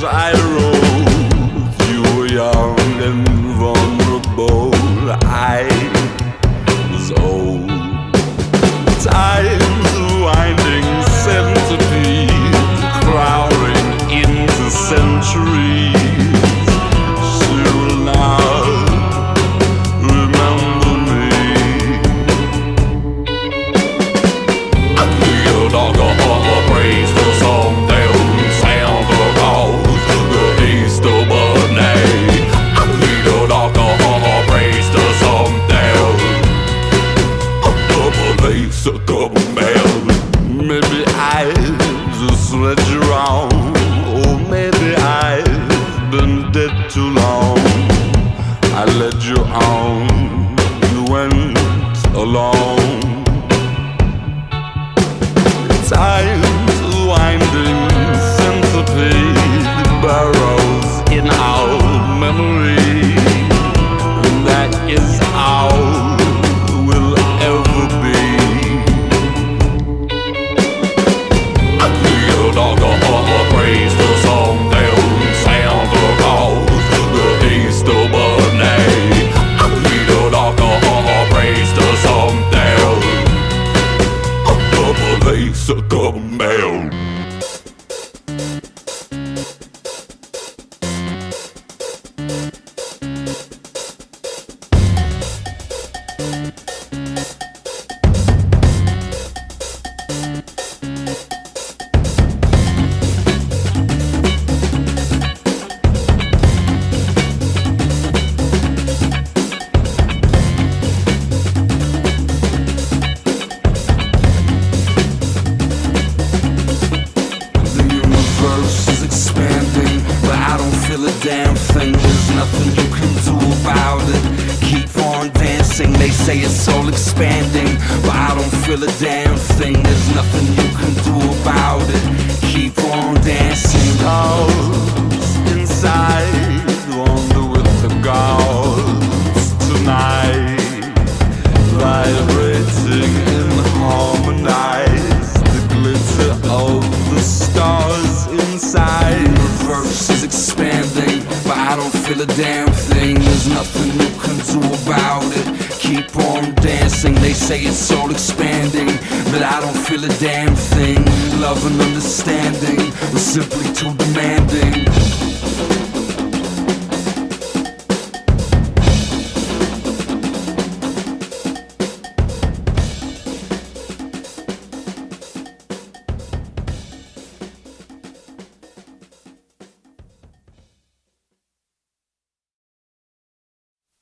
I rode, you were young and vulnerable. I was old. Time's winding centipede, crowding into centuries. She will not remember me. I feel like a praise to some damn Santa Claus, the Easter Bunny. I feel like a praise to some damn police man. Maybe I just led you wrong, or maybe I've been dead too long. I led you on, you went alone. Time's winding centipede burrows in our memory, and that is all will ever be. I feel like a praise to some damn Santa Claus, the Easter Bunny. I feel like a praise to some damn police man. Feel a damn thing, there's nothing you can do about it. Keep on dancing, they say it's all expanding, but I don't feel a damn thing, there's nothing you can do about it. Keep on dancing. Lost inside, wander with the gods tonight, vibrating and harmonized, the glitter of the stars inside. Reverse is expanding, but I don't feel a damn thing, there's nothing you can do about it. Keep on dancing, they say it's all expanding, but I don't feel a damn thing. Love and understanding was simply too demanding.